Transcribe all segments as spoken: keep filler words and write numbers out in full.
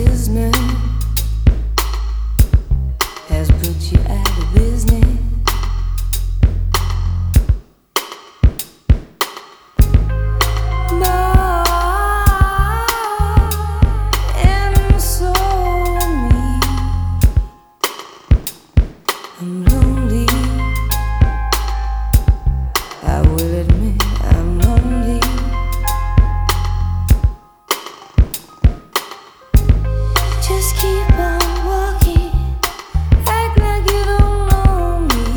business has put you out of business. I'm lonely, I will admit I'm lonely. Just keep on walking, act like you don't know me.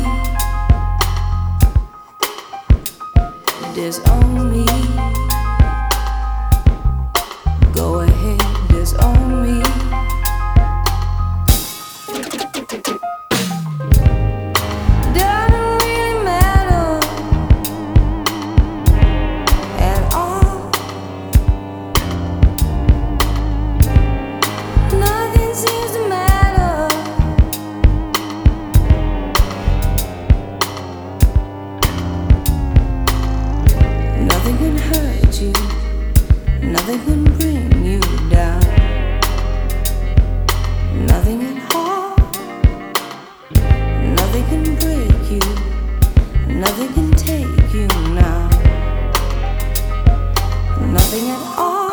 Disown me, go ahead, disown me. Nothing can hurt you, nothing can bring you down, nothing at all, nothing can break you, nothing can take you now, nothing at all.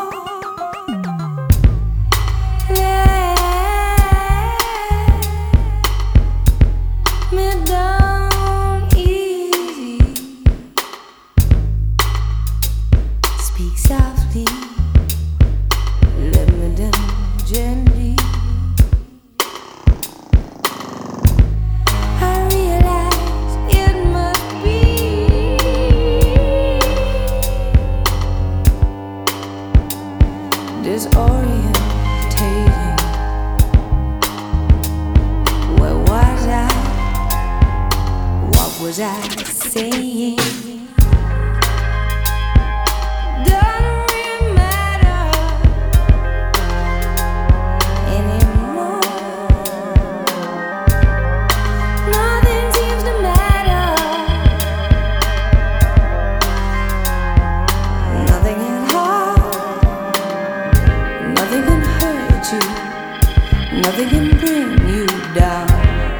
Let me down easy. Speak softly, let me down gently. I realize it must be disorientating. Where was I? What was I saying? Nothing can bring you down,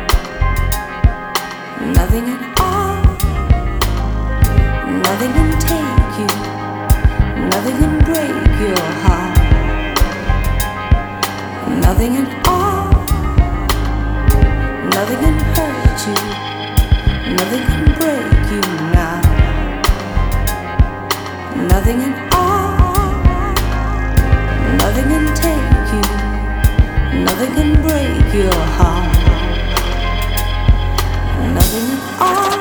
nothing at all, nothing can take you, nothing can break your heart, nothing at all, nothing can hurt you, nothing can break you now, nothing at all, nothing can take you. Nothing can break your heart, nothing at all.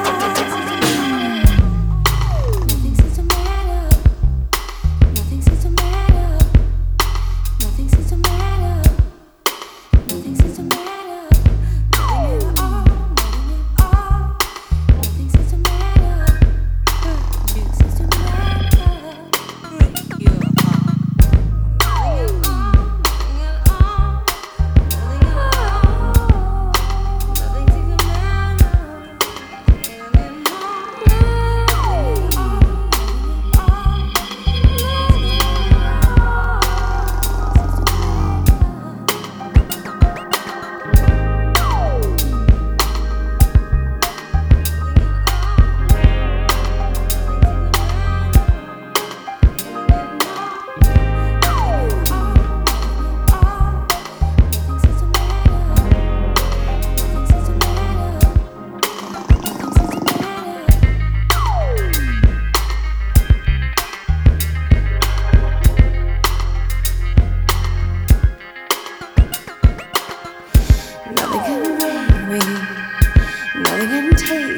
Nothing seems to matter, nothing seems to matter, nothing seems to matter, nothing seems to matter, nothing at all, nothing at all, nothing seems to matter, nothing seems to matter, break your heart, nothing at all. Nothing can break me, nothing can take